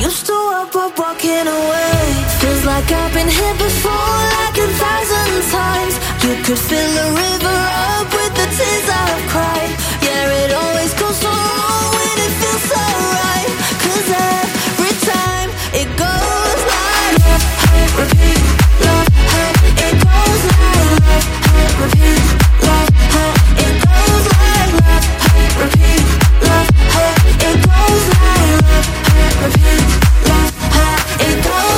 used to walk, but walking away feels like I've been here before, like 1,000 times. You could fill a river